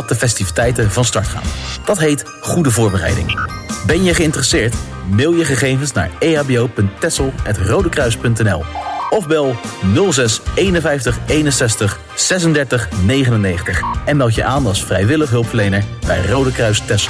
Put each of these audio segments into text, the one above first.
voordat de festiviteiten van start gaan. Dat heet goede voorbereiding. Ben je geïnteresseerd? Mail je gegevens naar ehbo.texel@rodekruis.nl of bel 06 51 61 36 99 en meld je aan als vrijwillig hulpverlener bij Rode Kruis Texel.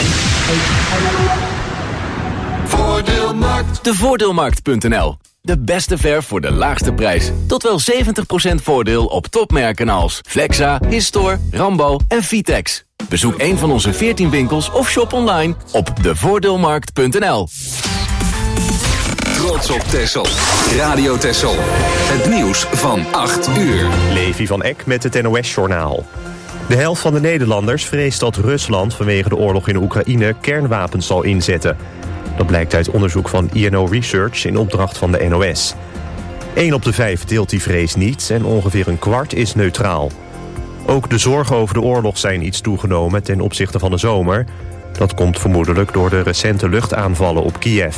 Voordeelmarkt. Devoordeelmarkt.nl. De beste verf voor de laagste prijs. Tot wel 70% voordeel op topmerken als Flexa, Histor, Rambo en Vitex. Bezoek een van onze 14 winkels of shop online op devoordeelmarkt.nl. Trots op Texel. Radio Texel. Het nieuws van 8 uur. Levi van Eck met het NOS-journaal. De helft van de Nederlanders vreest dat Rusland vanwege de oorlog in Oekraïne kernwapens zal inzetten. Dat blijkt uit onderzoek van INO Research in opdracht van de NOS. 1 op de 5 deelt die vrees niet en ongeveer een kwart is neutraal. Ook de zorgen over de oorlog zijn iets toegenomen ten opzichte van de zomer. Dat komt vermoedelijk door de recente luchtaanvallen op Kiev.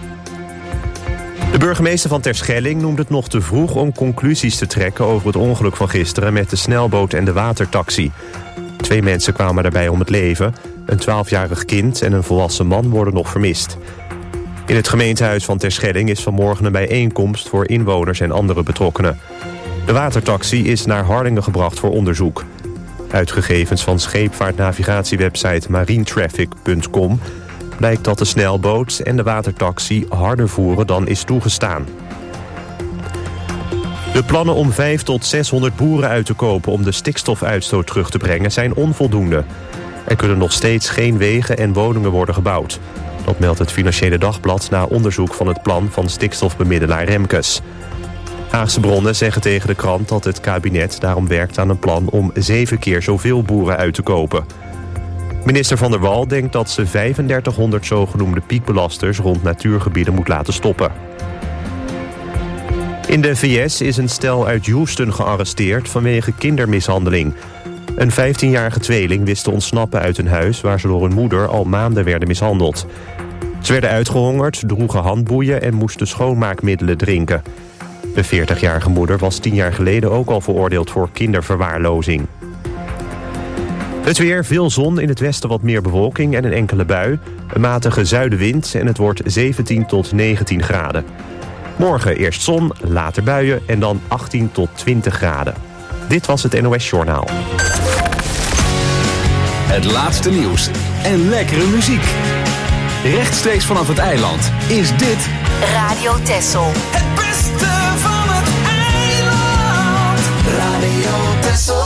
De burgemeester van Terschelling noemt het nog te vroeg om conclusies te trekken over het ongeluk van gisteren met de snelboot en de watertaxi. 2 mensen kwamen daarbij om het leven. Een 12-jarig kind en een volwassen man worden nog vermist. In het gemeentehuis van Terschelling is vanmorgen een bijeenkomst voor inwoners en andere betrokkenen. De watertaxi is naar Harlingen gebracht voor onderzoek. Uit gegevens van scheepvaartnavigatiewebsite marinetraffic.com blijkt dat de snelboot en de watertaxi harder voeren dan is toegestaan. De plannen om 500 tot 600 boeren uit te kopen om de stikstofuitstoot terug te brengen zijn onvoldoende. Er kunnen nog steeds geen wegen en woningen worden gebouwd. Dat meldt het Financiële Dagblad na onderzoek van het plan van stikstofbemiddelaar Remkes. Haagse bronnen zeggen tegen de krant dat het kabinet daarom werkt aan een plan om 7 keer zoveel boeren uit te kopen. Minister Van der Wal denkt dat ze 3500 zogenoemde piekbelasters rond natuurgebieden moet laten stoppen. In de VS is een stel uit Houston gearresteerd vanwege kindermishandeling. Een 15-jarige tweeling wist te ontsnappen uit een huis waar ze door hun moeder al maanden werden mishandeld. Ze werden uitgehongerd, droegen handboeien en moesten schoonmaakmiddelen drinken. De 40-jarige moeder was 10 jaar geleden ook al veroordeeld voor kinderverwaarlozing. Het weer, veel zon, in het westen wat meer bewolking en een enkele bui. Een matige zuidenwind en het wordt 17 tot 19 graden. Morgen eerst zon, later buien en dan 18 tot 20 graden. Dit was het NOS Journaal. Het laatste nieuws en lekkere muziek. Rechtstreeks vanaf het eiland is dit Radio Texel. Het beste van het eiland. Radio Texel.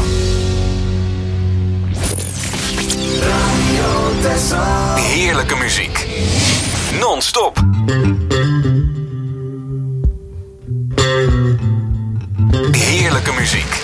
Radio Texel. heerlijke muziek. Non-stop. Heerlijke muziek.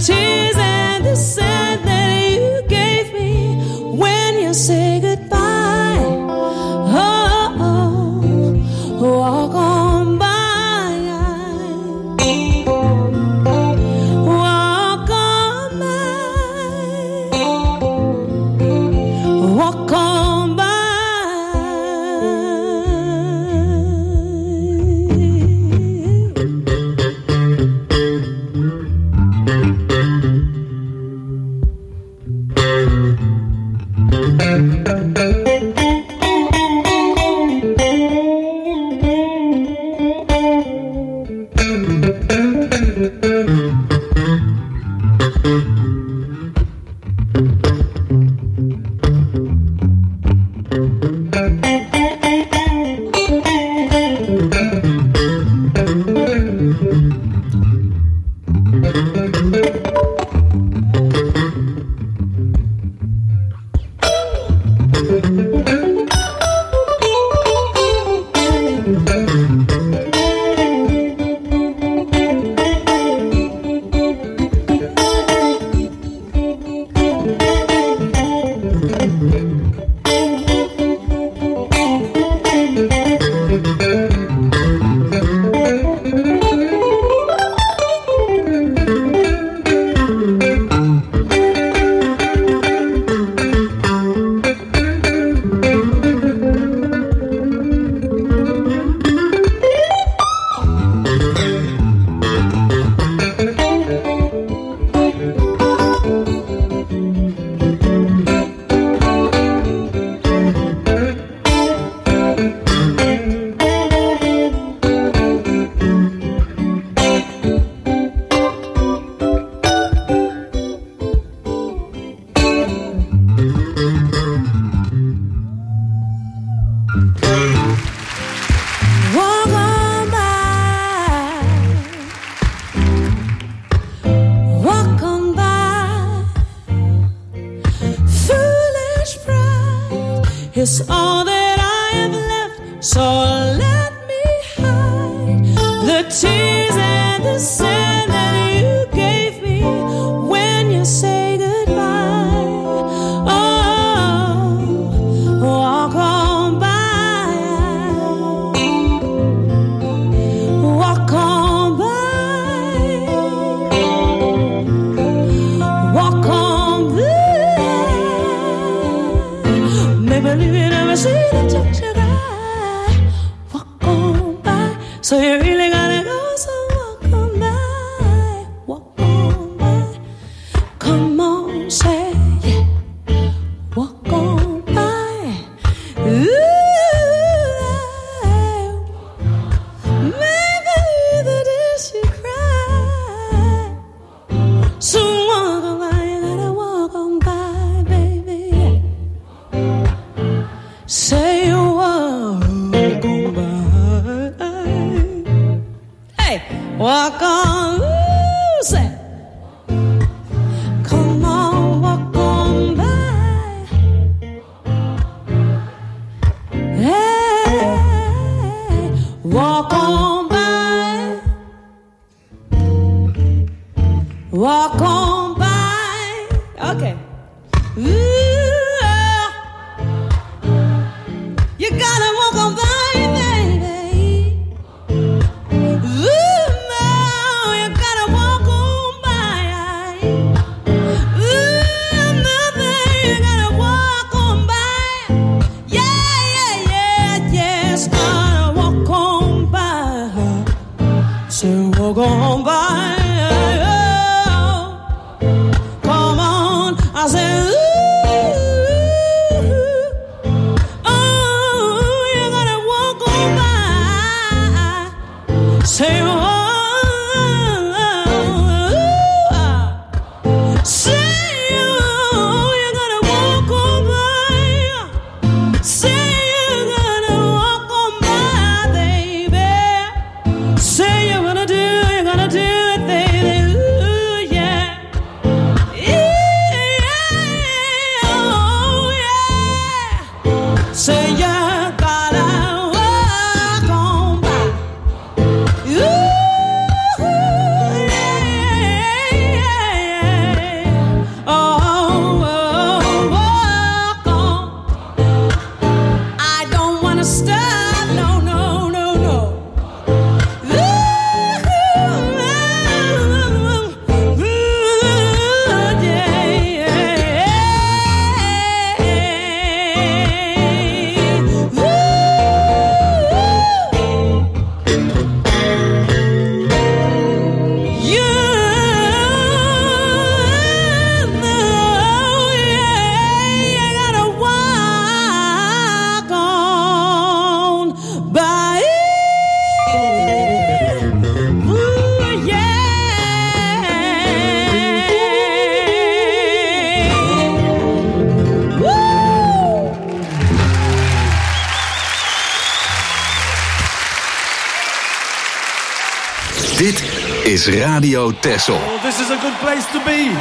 tears and the sand that you gave me when you say goodbye. Oh, oh, walk on by. Walk on by. Walk on by. It's all that I have left, so let me hide the tears and the sand that you gave me when you say goodbye. Oh, walk on by. Walk on by. Walk on by. Maybe you never see the touch of God. Walk on by. So you really gotta go, so walk on by. Walk on by. Come on, say yeah. Walk on by. Ooh, maybe the days you cry. So walk on by, you gotta walk on by, baby. Say you walk on by. Hey, walk on. Ooh, say. Come on, walk on by. Hey, walk on by. Walk on by. Okay. Ooh. You gotta walk on by, baby. Ooh, no, you gotta walk on by. Ooh, nothing, you gotta walk on by. Yeah, yes, gotta walk on by. So walk on by. Come on, I said, ooh. is Radio Texel. Well, this is a good place to be.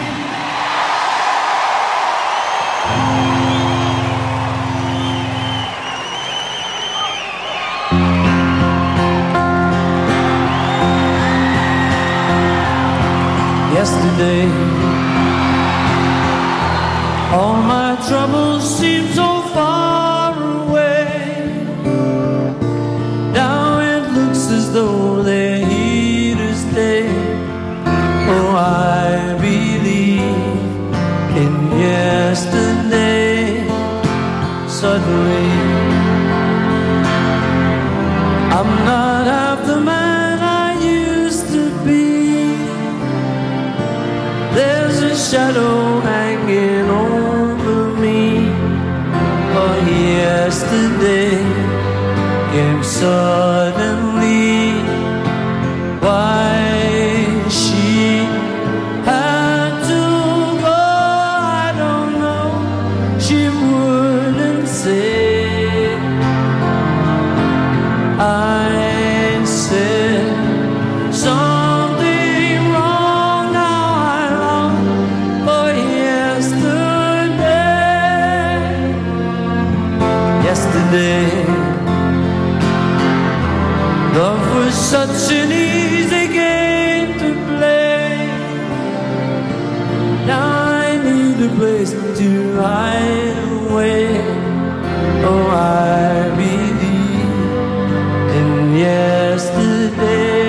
Yesterday, all my troubles seem so far away. Now it looks as though they're here to stay. Oh, I believe in yesterday. Suddenly, I'm not half the man I used to be. There's a shadow hanging over me. Oh, yesterday came suddenly. Why she had to go, I don't know. She wouldn't say. I said something wrong. Now I long for yesterday. Yesterday, love was such an easy game to play. Now I need a place to hide away. Oh, I believe in yesterday.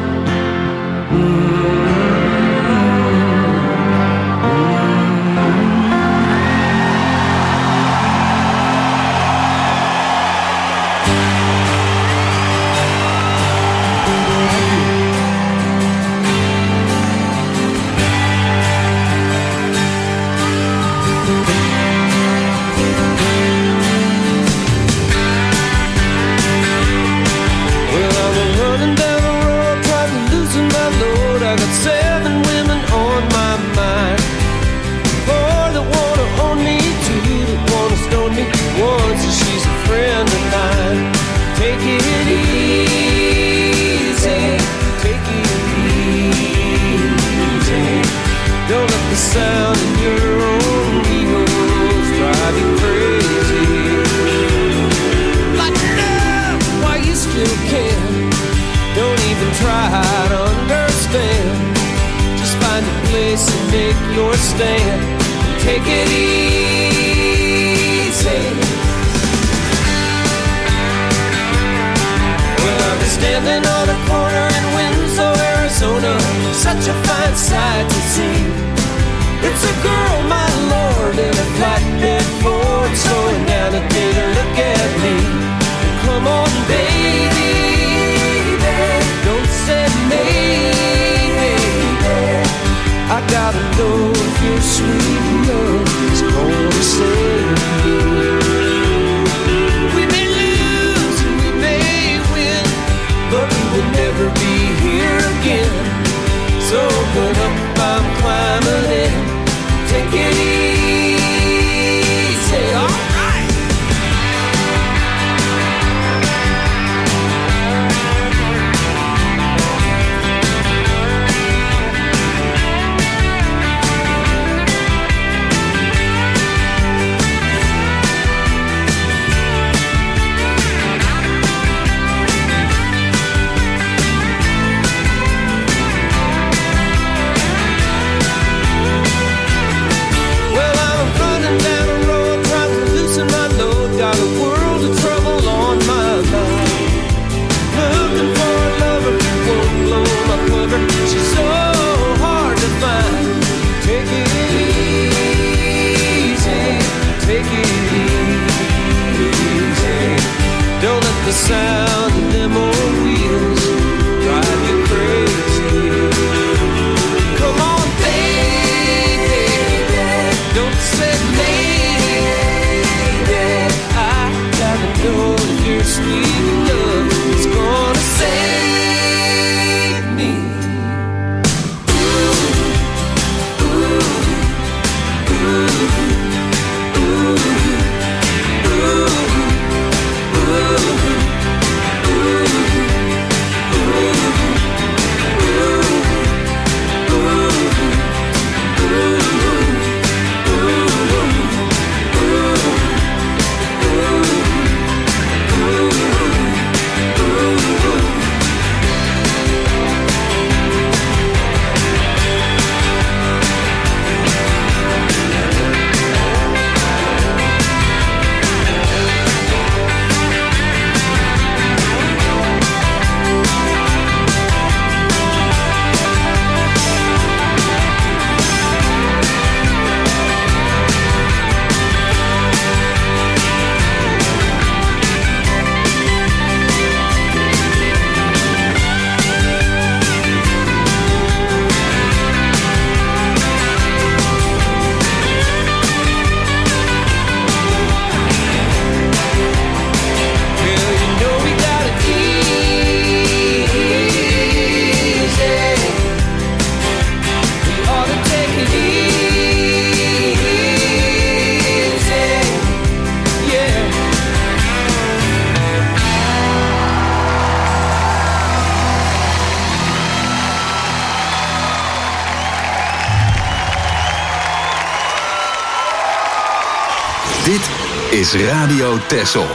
Sound of your own egos drive you crazy. Like love, why you still can. Don't even try to understand. Just find a place and make your stand. Take it easy. Well, I've been standing on a corner in Winslow, Arizona. Such a fine sight to see. It's a girl, my lord, in a flatbed Ford, slowing down to take a look at me. Come on, baby, don't say maybe. I gotta know if your sweet love is gonna save me. We may lose and we may win, but we will never be here again. So open up, I'm climbing in. Take it easy, all right. The sound of them old wheels drive you crazy. Come on, baby, don't say maybe. I gotta know if your sweet love is gonna save me. Ooh, ooh, ooh, ooh, ooh. Dit is Radio Texel.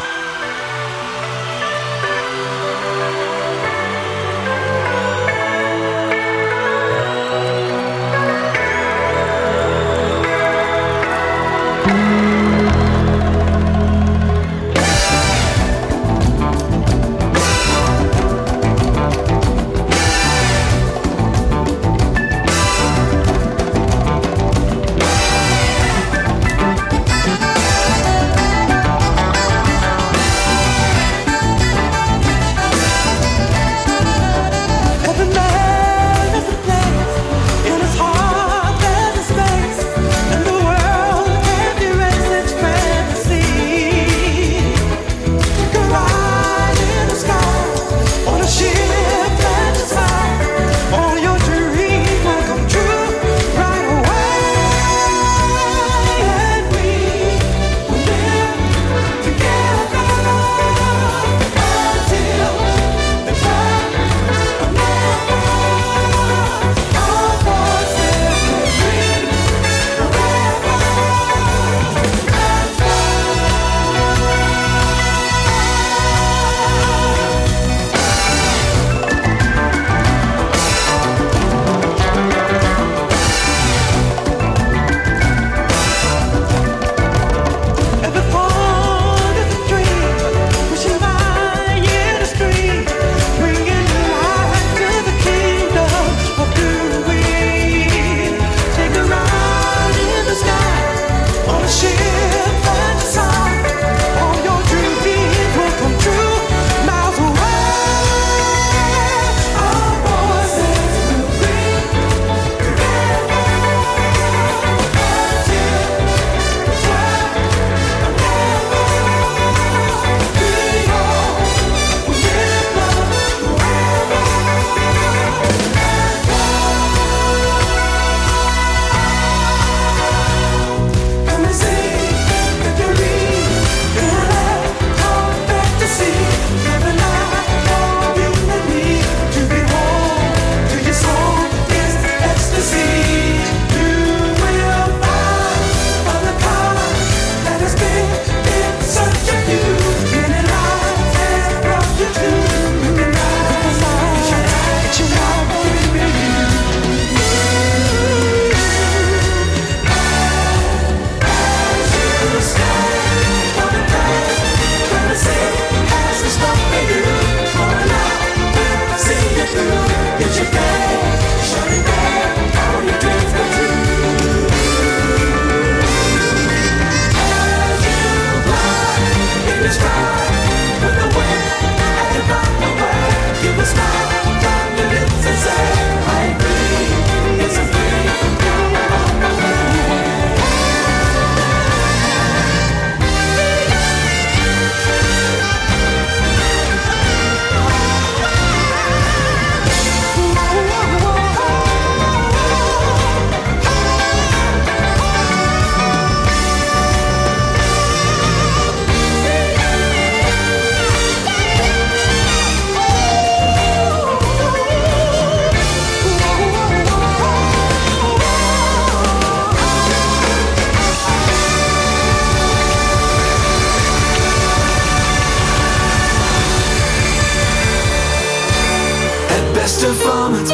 Van het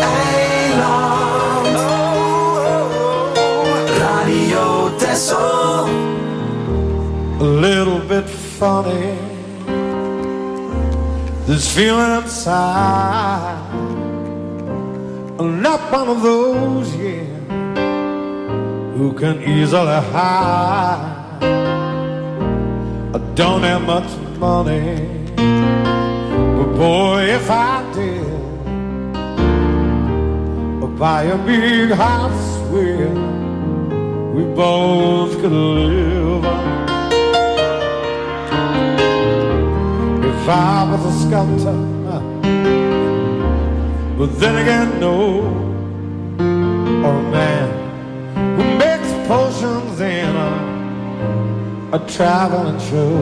eiland. Radio Texel. A little bit funny, this feeling inside. I'm not one of those, yeah, who can easily hide. I don't have much money, but boy, if I did, buy a big house where we both could live. If I was a sculptor, but then again, no, or a man who makes potions in a traveling show.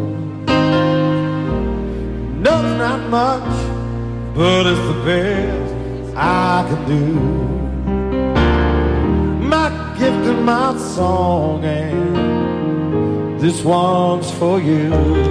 No, not much, but it's the best I can do. My gift and my song and this one's for you.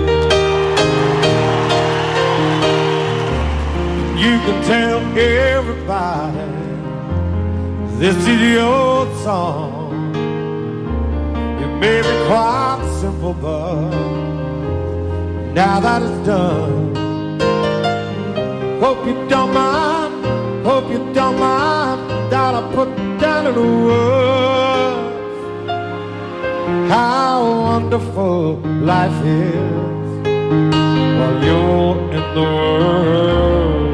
You can tell everybody this is your song. It may be quite simple, but now that it's done, hope you don't mind, hope you don't mind that I put down in the words how wonderful life is while you're in the world.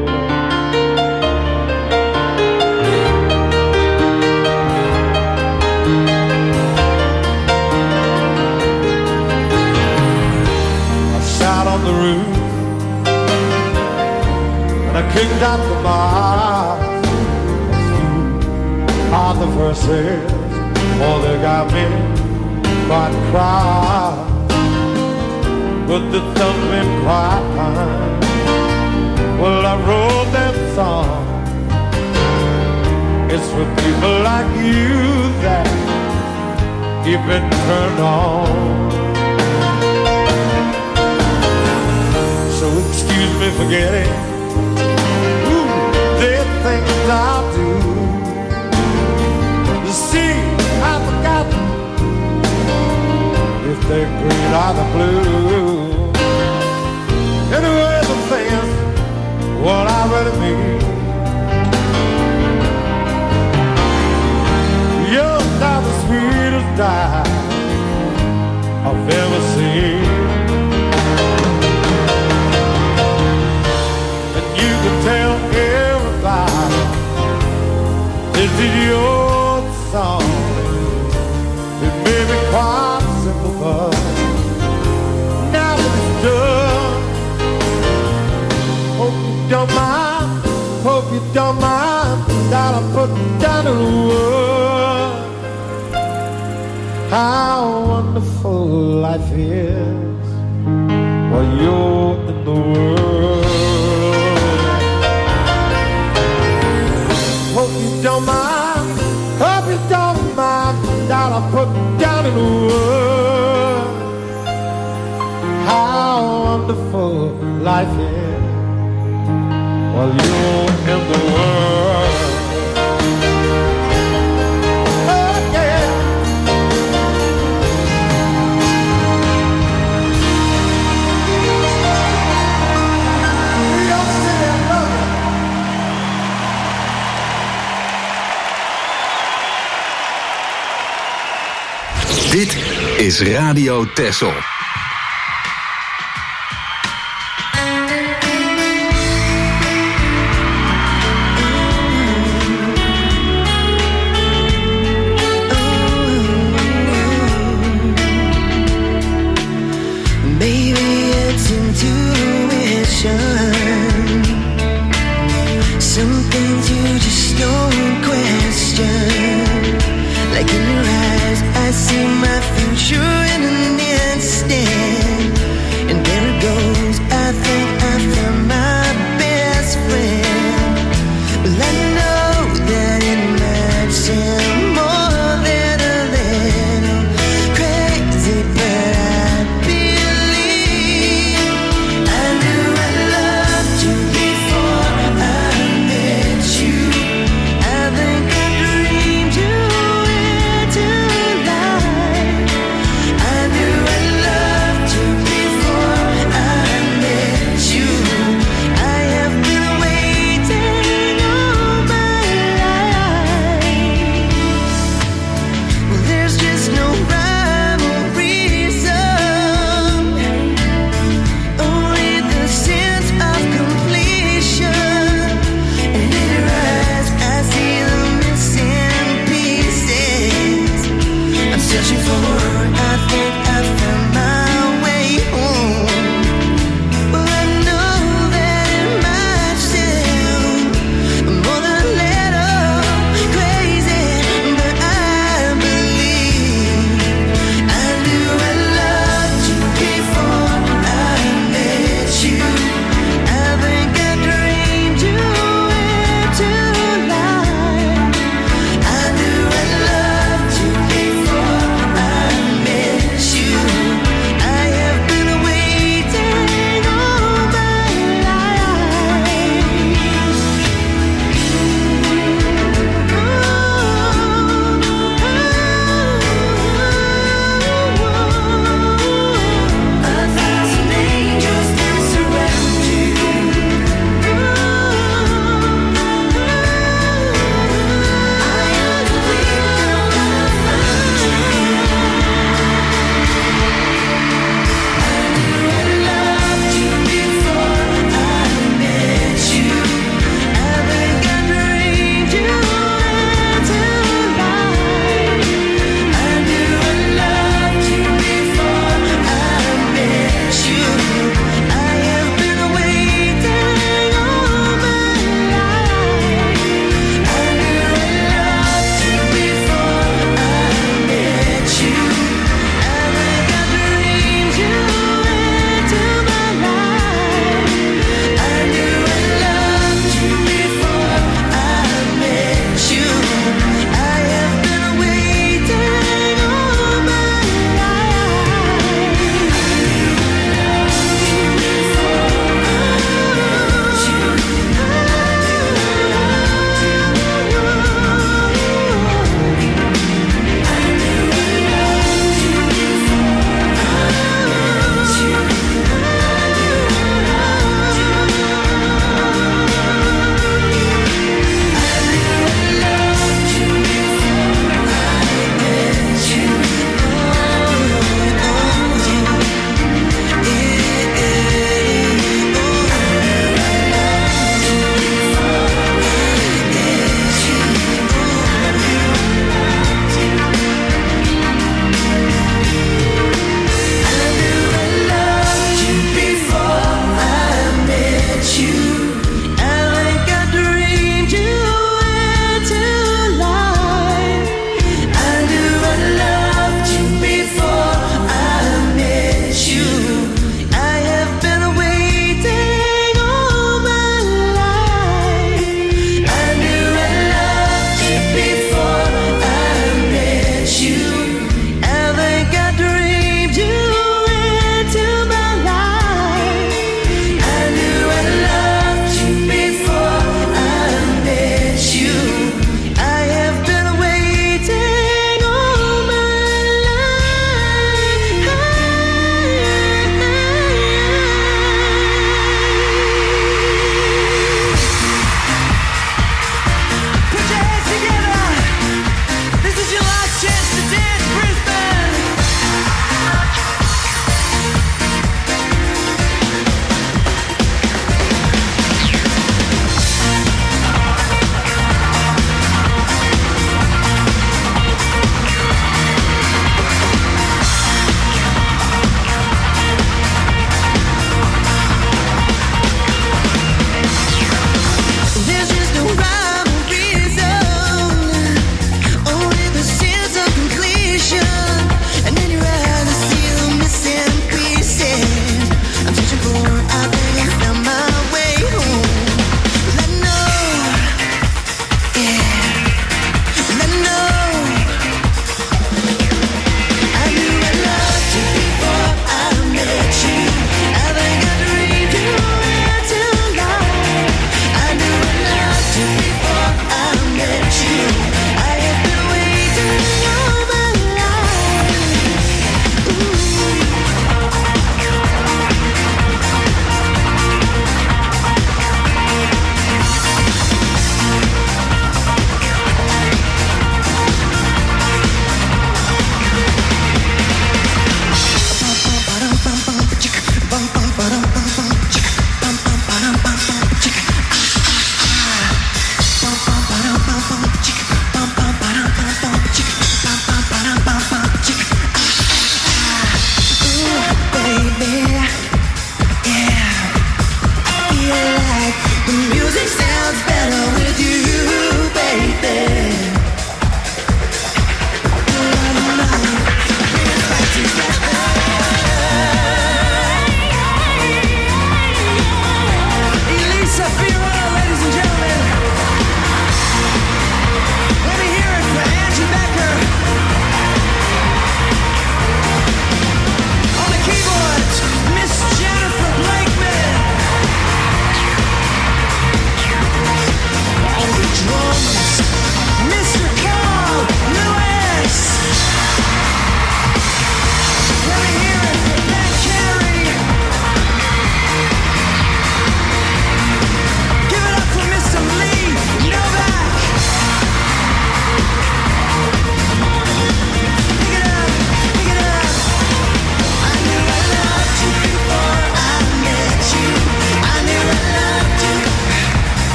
I sat on the roof and I kicked out the bars. All the verses, oh, they got me quite cry, but the thumb's been quite kind. Well, I wrote that song. It's for people like you that keep it turned on. So excuse me for getting the things I do. You see, I've forgotten if they're green or the blue. Anyway, the thing is what I really mean. You're not the sweetest dime I've ever seen. And you can tell everybody this is your song. It may be quite simple, but now that it's done, hope you don't mind, hope you don't mind that I put down in the world how wonderful life is while you're in the world. Hope you don't mind, hope you don't mind that I put down in the world how wonderful life is while you're in the world. Oh yeah. New York City, I love you. Dit is Radio Texel.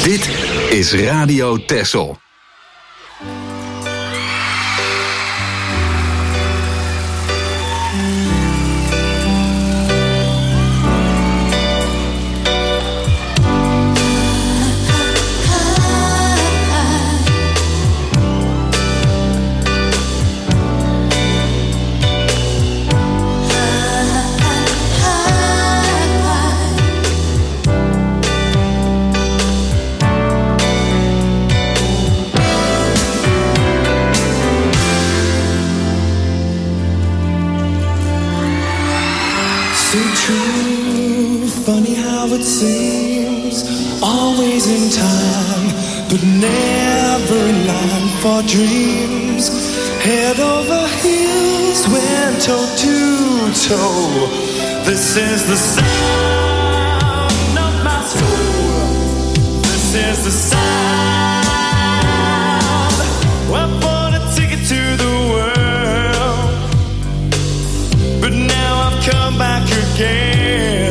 Dit is Radio Texel. It seems always in time, but never in line for dreams. Head over heels, went toe to toe. This is the sound of my soul. This is the sound. I bought a ticket to the world, but now I've come back again.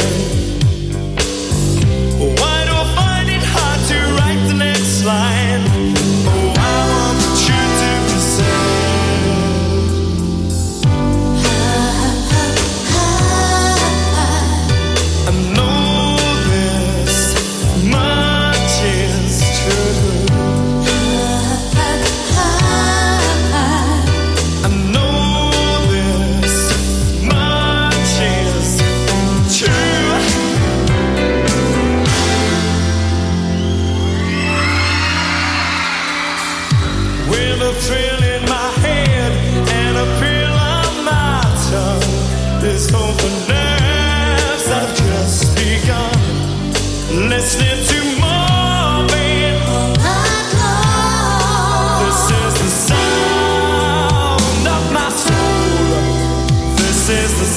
Line. Oh, I want the truth to be said. I know this much is true. I know this much is true. With a thrill in my head and a pill on my tongue, this hope for nerves I've just begun. Listening to Marvin, this is the sound of my soul. This is the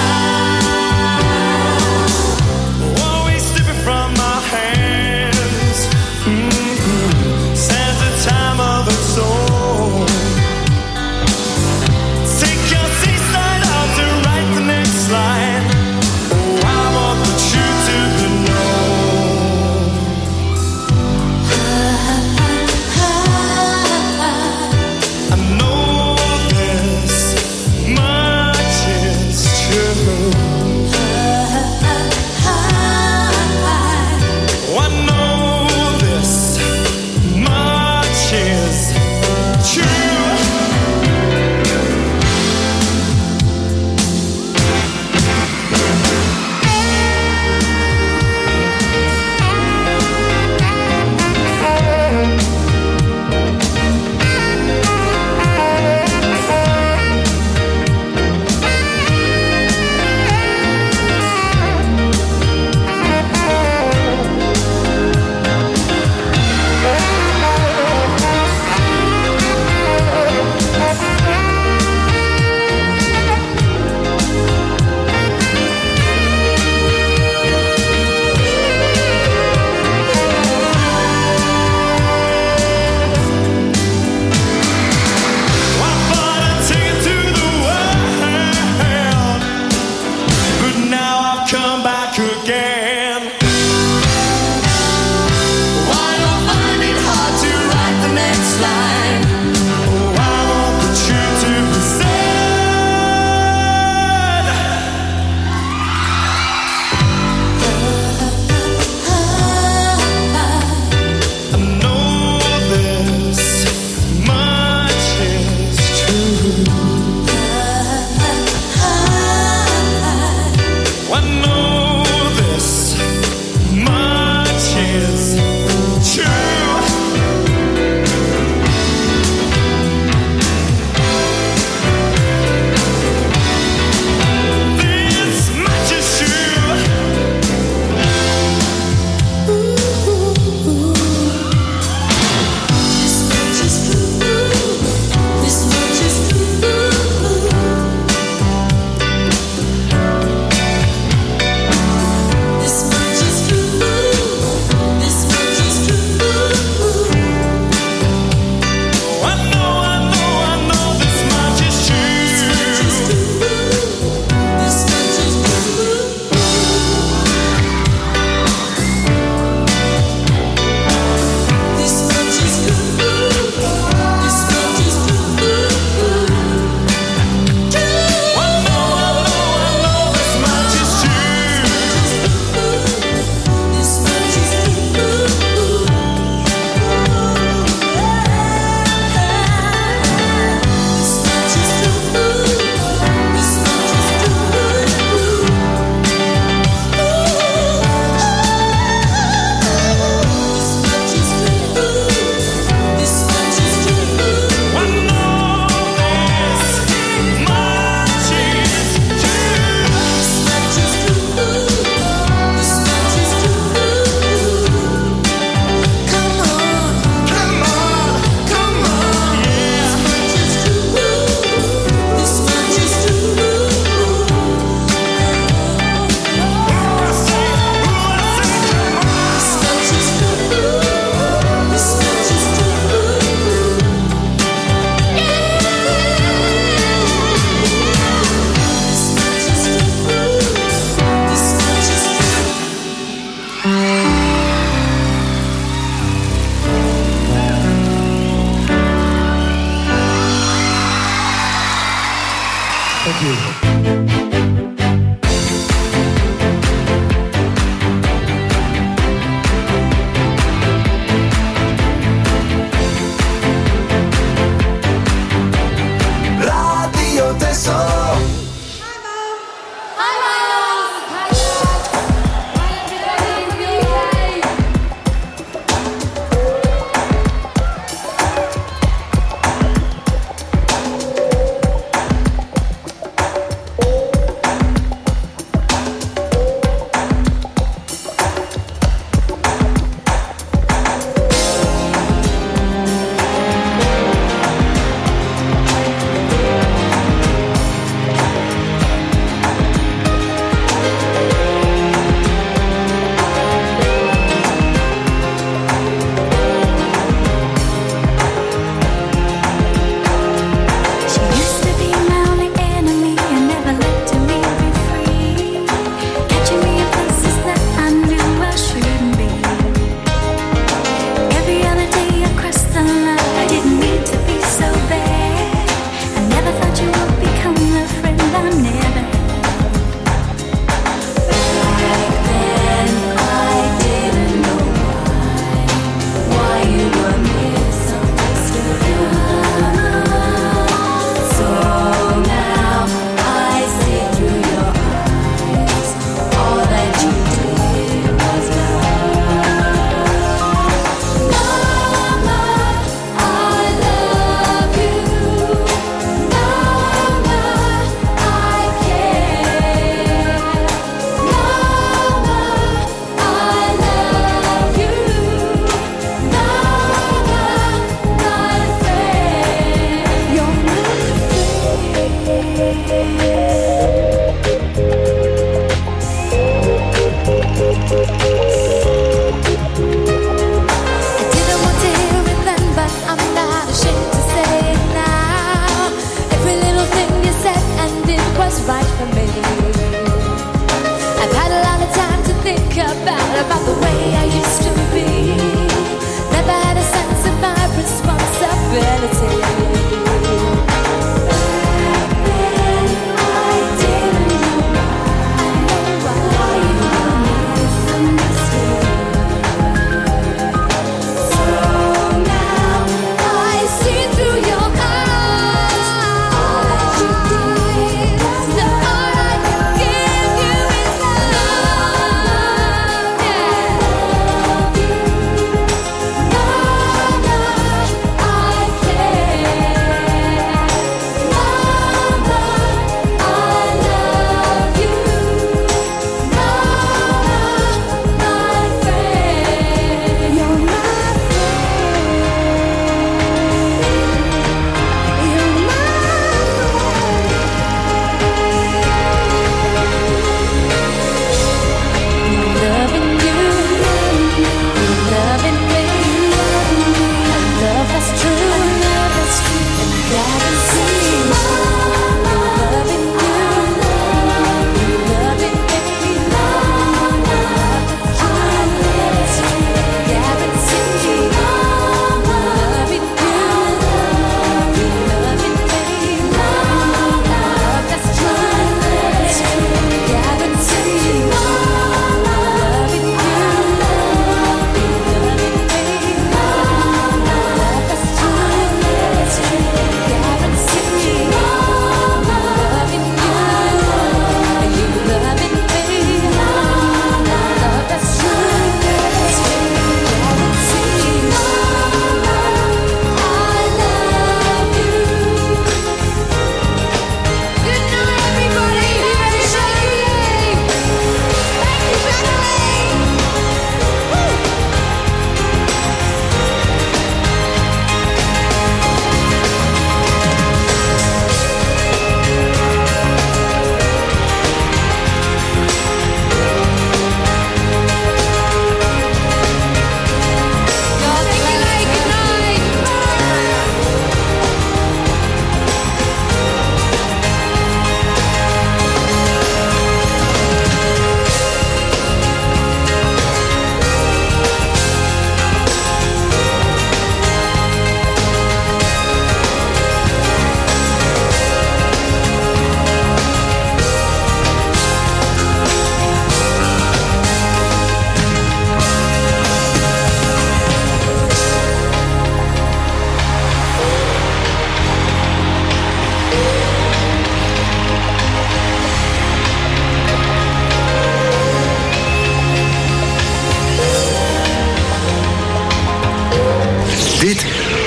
sound, always slipping from my hands. Since the time of its own. Take your seat, sign out to write the next line.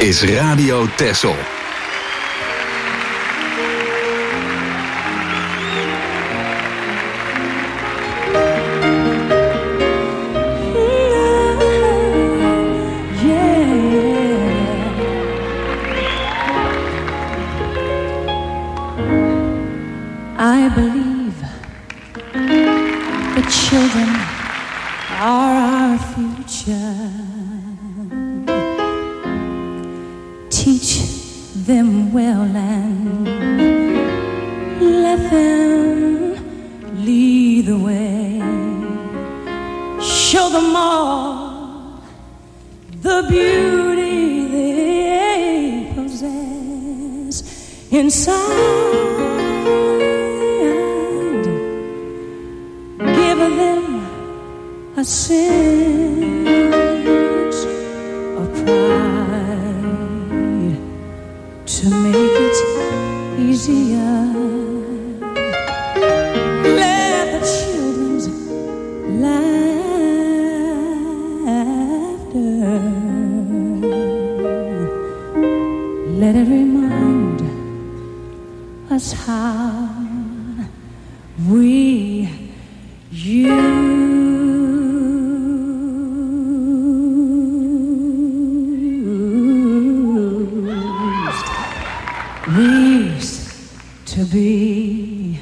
is Radio Texel. I believe the children are our future. Teach them well and let them lead the way. Show them all the beauty they possess inside. Give them a sense of pride to make it easier. Let the children's laughter, let it remind us how we used to be.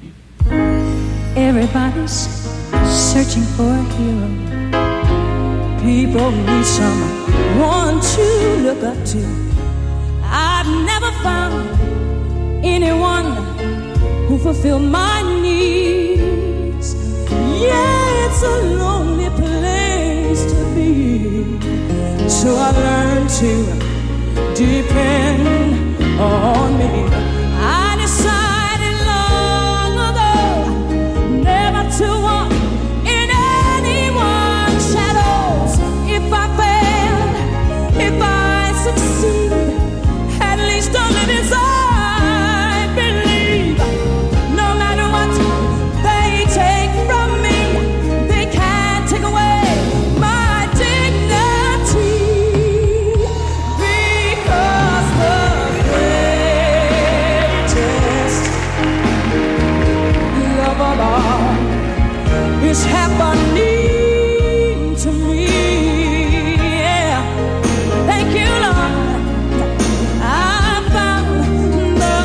Everybody's searching for a hero. People need someone to look up to. I've never found anyone who fulfilled my needs. Yeah, it's a lonely place to be. So I learned to depend on me. I decided long ago never to walk in anyone's shadows. If I fail, if I succeed, at least I'll live as I believe. No matter what they take from me, they can't take away my dignity. Because the greatest love of all is happening to me. Yeah. Thank you, Lord. I found the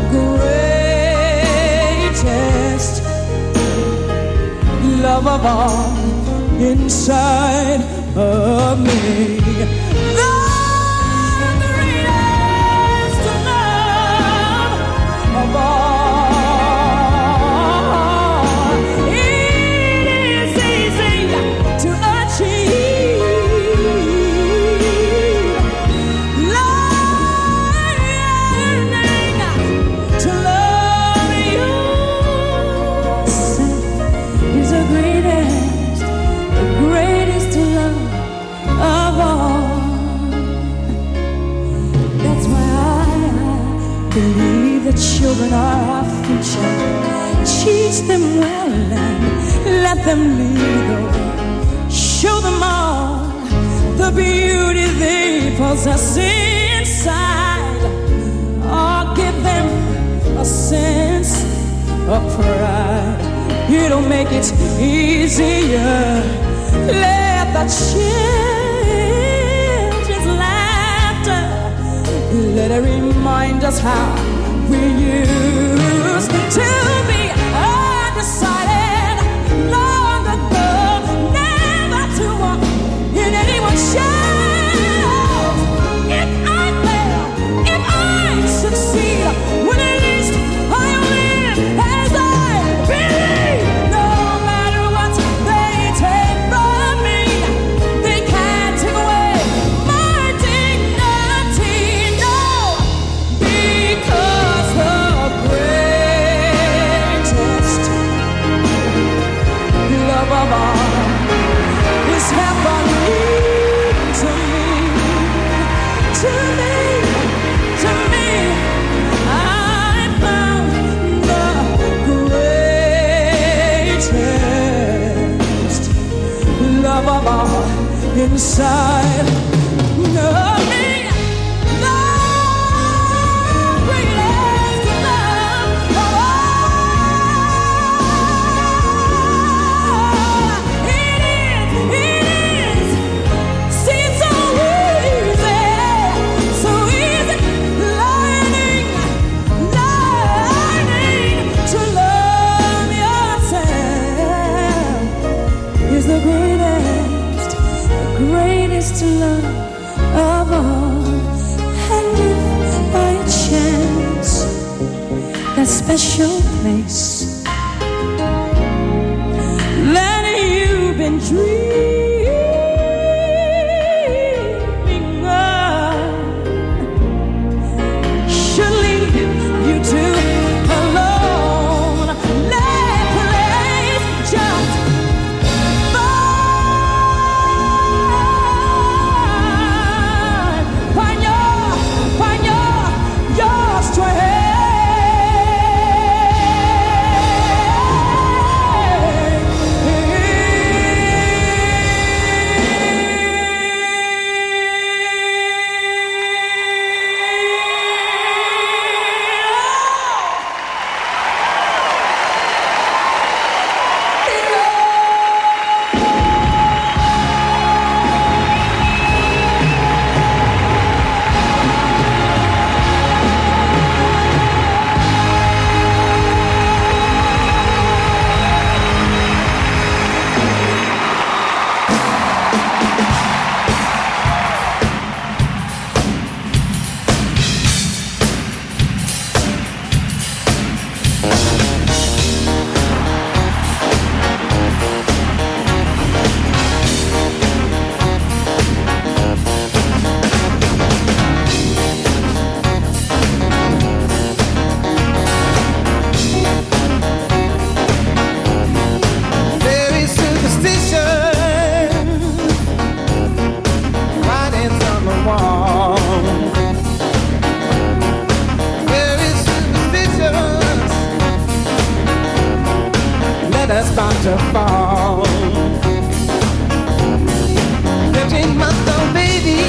greatest love of all inside of me. The greatest love of all. It is easy to achieve. Learning to love yourself is the greatest love of all. That's why I believe the children are our future. Teach them well and let them lead the way. Show them all the beauty they possess inside. Or give them a sense of pride. It'll make it easier. Let the children's laughter, let it remind us how we used to be. I decided long ago never to walk in anyone's shadows. If I fail, if I succeed, well, at least I'll live as I believe. No matter what they take from me, they can't take away my dignity. No, because the greatest love of all is happening to me, to me, to me. I found the greatest love of all inside of me. greatest love of all. And if by chance that special place that you've been dreaming of should lead you to a lonely place, just find your strength. To fall. 13-month-old baby,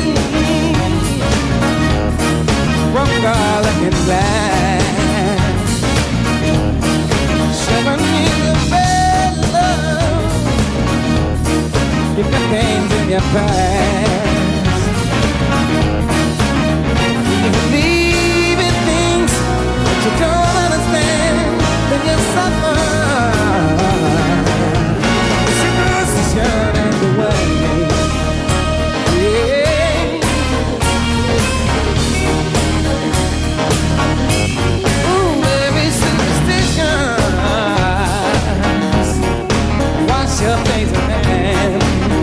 broke all looking glass. 7 years of bad love, you got pains in your past. You believe in things that you don't understand, then you suffer. And the way, yeah. Ooh, every superstition, wash your face of hand.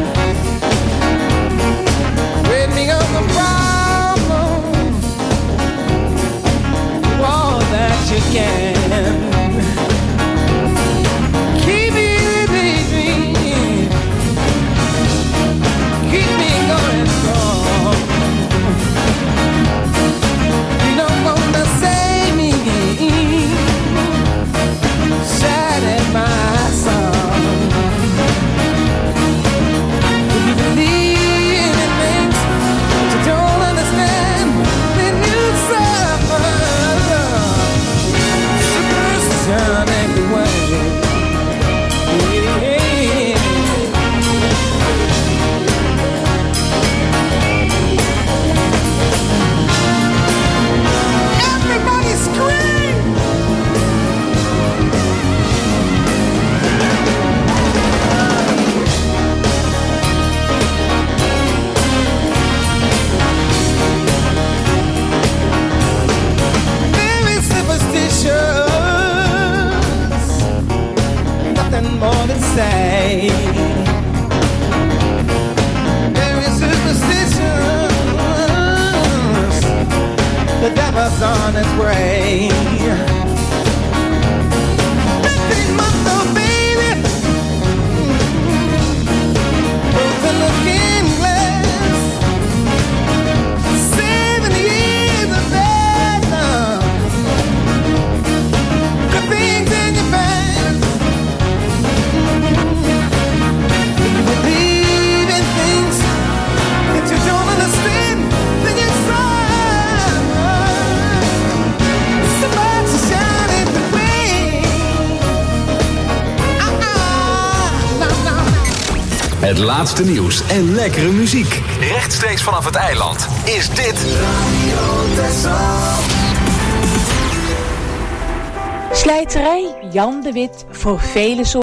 Rid me of the problem, all that you can. Very superstitious, the devil's on its way. 13-month-old baby, broken looking glass. 7 years of bad love, good things in your past. Believe in things that you don't understand, then you try. Somebody shine it the way. Het laatste nieuws en lekkere muziek. Rechtstreeks vanaf het eiland is dit Radio Texel. Slijterij Jan de Wit voor vele soorten.